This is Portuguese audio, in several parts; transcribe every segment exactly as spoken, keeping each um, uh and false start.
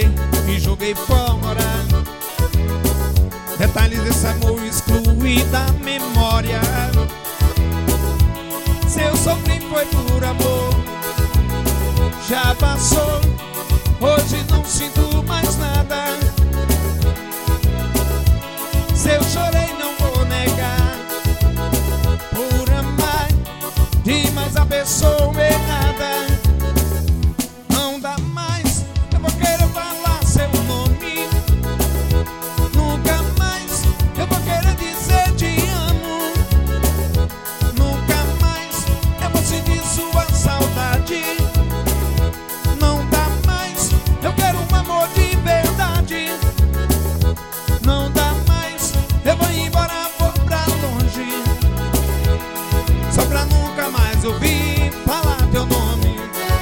beijei e joguei fora. Detalhes desse amor excluí da memória. Se eu sofri foi por amor, já passou. Hoje não sinto mais nada. Se eu chorei não vou negar. Por amar demais a pessoa errada. Não dá mais, eu vou querer falar seu nome. Nunca mais eu vou querer dizer te amo. Nunca mais eu vou sentir sua saudade. Não dá mais, eu quero um amor de verdade. Não dá mais, eu vou embora, vou pra longe, só pra nunca mais ouvir falar teu nome.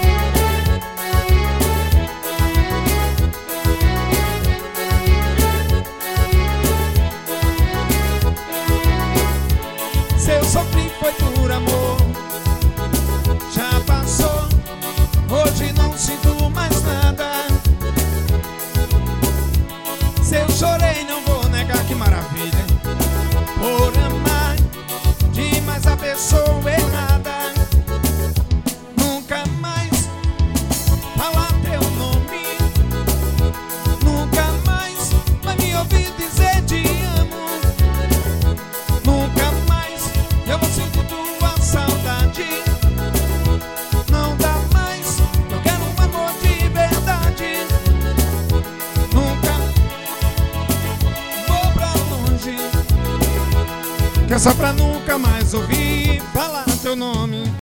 Se eu sofri foi por amor, já passou. Hoje não sinto mais nada. Se eu chorei não vou negar, que maravilha. Por amar demais a pessoa errada. Nunca mais falar teu nome. Nunca mais vai me ouvir dizer te amo. Nunca mais eu vou sentir tua saudade. Não dá mais, eu quero um amor de verdade. Nunca vou pra longe, que é só pra nunca mais ouvir falar teu nome.